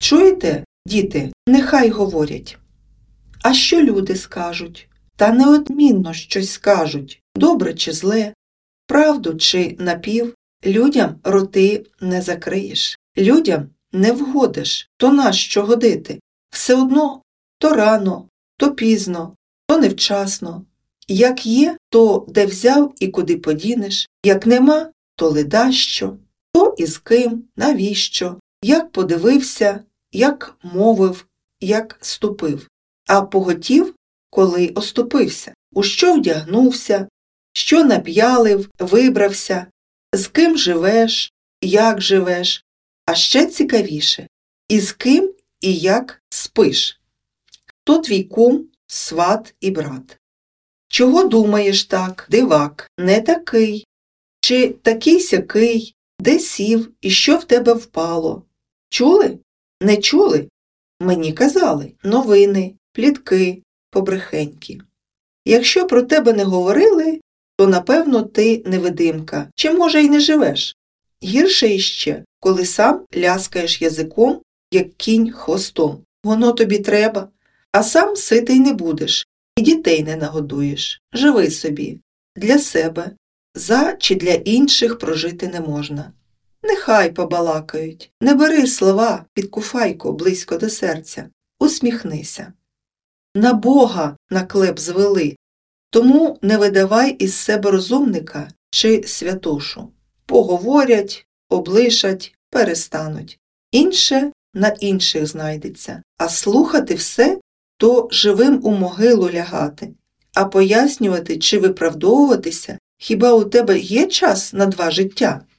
Чуєте, діти, нехай говорять. А що люди скажуть? Та неодмінно щось скажуть, добре чи зле, правду чи напів. Людям роти не закриєш, людям не вгодиш, то нащо годити? Все одно то рано, то пізно, то невчасно. Як є, то де взяв і куди подінеш, як нема, то ледащо, то і з ким, навіщо, як подивився, як мовив, як ступив, а поготів, коли оступився, у що вдягнувся, що нап'ялив, вибрався, з ким живеш, як живеш, а ще цікавіше, і з ким і як спиш. Хто твій кум, сват і брат? Чого думаєш так, дивак, не такий? Чи такий-сякий, де сів і що в тебе впало? Чули? Не чули? Мені казали новини, плітки, побрехеньки. Якщо про тебе не говорили, то, напевно, ти невидимка, чи, може, й не живеш. Гірше іще, коли сам ляскаєш язиком, як кінь хвостом. Воно тобі треба, а сам ситий не будеш, і дітей не нагодуєш. Живи собі. Для себе. За чи для інших прожити не можна. Нехай побалакають. Не бери слова під куфайку близько до серця. Усміхнися. На Бога наклеп звели, тому не видавай із себе розумника чи святошу. Поговорять, облишать, перестануть. Інше на інших знайдеться. А слухати все, то живим у могилу лягати. А пояснювати чи виправдовуватися, хіба у тебе є час на два життя?